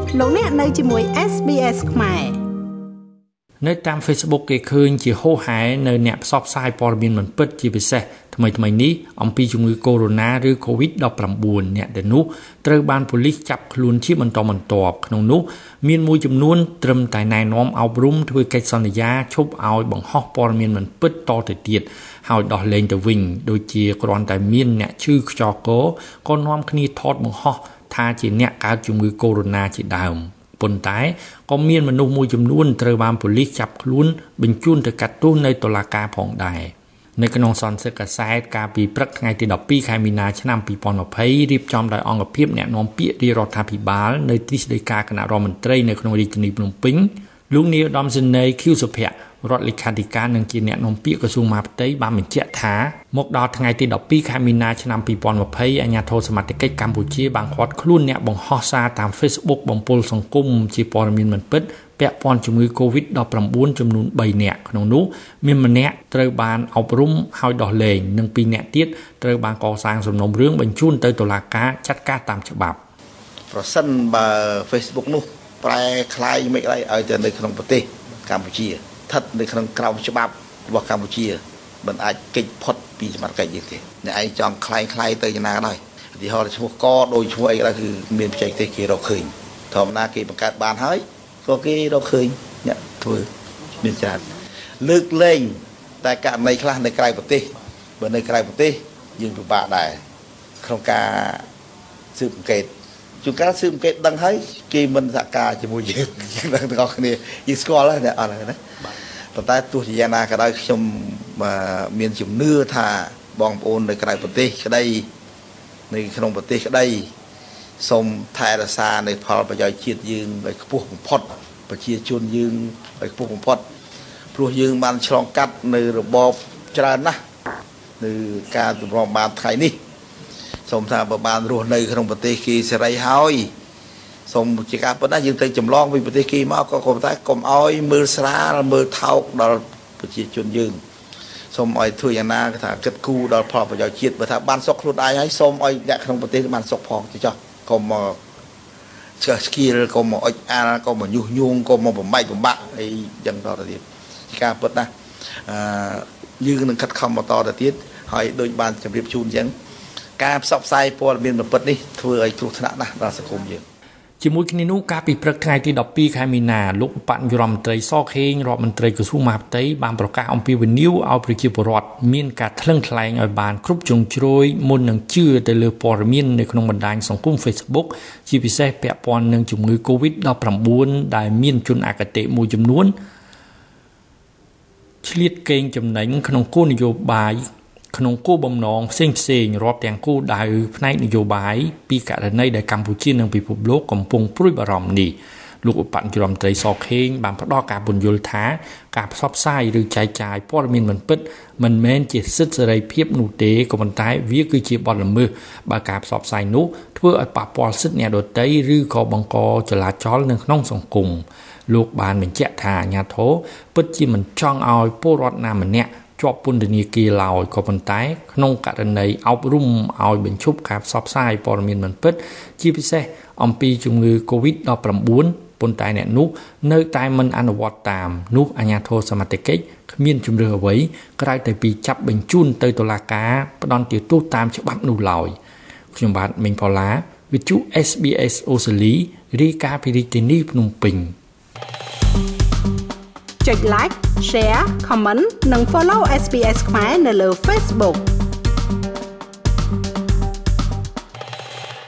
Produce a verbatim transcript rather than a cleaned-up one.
លោកអ្នកនៅជាមួយ เอส บี เอส ខ្មែរនៅតាម Facebook គេឃើញជាហូរហែនៅអ្នកផ្សព្វផ្សាយព័ត៌មានមិនពិតជាពិសេសថ្មីថ្មីនេះអំពីជំងឺកូវីដ ឬ កូវីដ ដប់ប្រាំបួន អ្នកដែលនោះត្រូវបានប៉ូលីសចាប់ខ្លួនជាបន្តបន្ទាប់ក្នុងនោះមានមួយចំនួនត្រឹមតែណែនាំអប់រំធ្វើកិច្ចសន្យាឈប់ឲ្យបង្ហោះព័ត៌មានមិនពិតតទៅទៀតហើយដោះលែងទៅវិញដូចជាគ្រាន់តែមានអ្នកឈឺខ្យល់កក៏នាំគ្នាថតបង្ហោះថាជាអ្នកកើតជំងឺកូវីដ ជាដើមប៉ុន្តែក៏មានមនុស្សមួយចំនួនត្រូវបានប៉ូលីសចាប់ខ្លួនបញ្ជូនទៅកាត់ទោសនៅតុលាការផងដែរនៅក្នុងសន្និសីទកាសែតកាលពីព្រឹកថ្ងៃទីដប់ពីរខែមីនាឆ្នាំពីរពាន់ម្ភៃរៀបចំដោយអង្គភាពអ្នកនាំពាក្យរាជរដ្ឋាភិបាលនៅទ្រឹស្ដីការគណៈរដ្ឋមន្ត្រីនៅក្នុងរាជធានីភ្នំពេញលោកនាយឧត្តមសេនីយ៍ ខៀវ សុភ័ក្ររដ្ឋលេខាធិការនិងជាអ្នកនាំពាក្យក្រសួងមហាផ្ទៃបានបញ្ជាក់ថាមកដល់ថ្ងៃទីដប់ពីរខែមីនាឆ្នាំពីរពាន់ម្ភៃអាជ្ញាធរសមត្ថកិច្ចកម្ពុជាបានឃាត់ខ្លួនអ្នកបង្ហោះសារតាម Facebook បំពុលសង្គមជាព័ត៌មានមិនពិតពាក់ព័ន្ធជំងឺ កូវីដ ដប់ប្រាំបួន ចំនួនបីនាក់ក្នុងនោះមានម្នាក់ត្រូវបានអប់រំហើយដោះលែងនិងពីរនាក់ទៀតត្រូវបានកសាងសំណុំរឿងបញ្ជូនទៅតុលាការចាត់ការតាមច្បាប់ប្រសិនបើ Facebook នោះប្រែคล้ายមិនអីឲ្យទៅនៅក្នុងប្រទេសកម្ពុជាស្ថិតនៅក្នុងក្រមច្បាប់របស់កម្ពុជាមិនអាចគេចផុតពីសមត្ថកិច្ចយើងទេអ្នកឯងចង់คล้ายคล้ายទៅយ៉ាងណាក៏ដោយឧទាហរណ៍ឈ្មោះកដោយឈ្មោះអីក៏ដោយគឺមានបច្ចេកទេសគេរកឃើញធម្មតាគេបង្កើតបានហើយក៏គេរកឃើញអ្នកធ្វើមានច្រើនលើកលែងតែករណីខ្លះនៅក្រៅប្រទេសបើនៅក្រៅប្រទេសយើងពិបាកដែរក្នុងការស៊ើបអង្កេតជួនកាលស៊ើបអង្កេតដឹងហើយគេមិនសហការជាមួយយើងយើងដឹងទាំងអស់គ្នាយើងស្គាល់ហើយអ្នកអត់ហ្នឹងណាប៉ុន្តែទោះជាយ៉ាងណាក៏ដោយខ្ញុំមានជំនឿថាបងប្អូននៅក្រៅប្រទេសក្តីនៅក្នុងប្រទេសក្តីសូមថែរក្សានៅផលប្រយោជន៍ជាតិយើងឲ្យខ្ពស់បំផុតប្រជាជនយើងឲ្យខ្ពស់បំផុតព្រោះយើងបានឆ្លងកាត់នៅរបបច្រើនណាស់នៅការទម្រាំបានថ្ងៃនេះសូមថាបើបានរស់នៅក្នុងប្រទេសគេសេរីហើយសូមជាការប៉ុណ្ណាយើងទៅចម្លងពីប្រទេសគេមកក៏ក៏តែកុំឲ្យមើលស្រាលមើលថោកដល់ប្រជាជនយើងសូមឲ្យធ្វើយ៉ាងណាគេថាគិតគូរដល់ផលប្រយោជន៍ជាតិបើថាបានសុខខ្លួនឯងហើយសូមឲ្យអ្នកក្នុងប្រទេសបានសុខផងចុះកុំមកឆ្កឹះឆ្កៀលកុំមកអុចអាលកុំមកញុះញង់កុំមកបំបែកបំបាក់អីចឹងតទៅទៀតជាការពិតណាអឺយើងនឹងខិតខំបន្តទៅទៀតហើយដូចបានជម្រាបជូនចឹងការផ្សព្វផ្សាយព័ត៌មានមិនពិតនេះធ្វើឲ្យគ្រោះថ្នាក់ណាស់ដល់សង្គមយើងជាមួយគ្នានោះកាលពីព្រឹកថ្ងៃទីដប់ពីរខែមីនាលោកឧបនាយករដ្ឋមន្ត្រីសខេងរដ្ឋមន្ត្រីក្រសួងមហាផ្ទៃបានប្រកាសអំពីវិនិយោគឲ្យប្រជាពលរដ្ឋមានការថ្លឹងថ្លែងឲ្យបានគ្រប់ជ្រុងជ្រោយមុននឹងជឿទៅលើព័ត៌មាននៅក្នុងបណ្ដាញសង្គម Facebook ជាពិសេសពាក់ព័ន្ធនឹងជំងឺ កូវីដ ដប់ប្រាំបួន ដែលមានជនអគតិមួយចំនួនឆ្លៀតកេងចំណេញក្នុងគោលនយោបាយក្នុងគោលបំណងផ្សេងផ្សេងរាប់ទាំងគោលដៅផ្នែកនយោបាយពីករណីដែលកម្ពុជានិងពិភពលោកកំពុងព្រួយបារម្ភនេះលោកឧបនាយករដ្ឋមន្ត្រីសខេងបានផ្ដល់ការពន្យល់ថាការផ្សព្វផ្សាយឬចែកចាយព័ត៌មានមិនពិតមិនមែនជាសិទ្ធិសេរីភាពនោះទេក៏ប៉ុន្តែវាគឺជាបទល្មើសបើការផ្សព្វផ្សាយនោះធ្វើឲ្យប៉ះពាល់សិទ្ធិអ្នកដទៃឬក៏បង្កចលាចលនៅក្នុងសង្គមលោកបានបញ្ជាក់ថាអាញាធរពិតជាមិនចង់ឲ្យពលរដ្ឋណាម្នាក់ជាប់ពន្ធនាគារឡើយក៏ប៉ុន្តែក្នុងករណីអប់រំឲ្យបញ្ឈប់ការផ្សព្វផ្សាយព័ត៌មានមិនពិតជាពិសេសអំពីជំងឺ កូវីដ ដប់ប្រាំបួន ប៉ុន្តែអ្នកនោះនៅតែមិនអនុវត្តតាមនោះអាជ្ញាធរសមត្ថកិច្ចគ្មានជំរឿអ្វីក្រៅតែពីចាប់បញ្ជូនទៅតុលាការផ្ដន្ទាទោសតាមច្បាប់នោះឡើយខ្ញុំបាទមេងផល្លាវិទ្យុ เอส บี เอส អូស្ត្រាលីរាយការណ៍ពីរាជធានីភ្នំពេញចុច like share comment និង follow เอส บี เอส ខ្មែរនៅលើ Facebook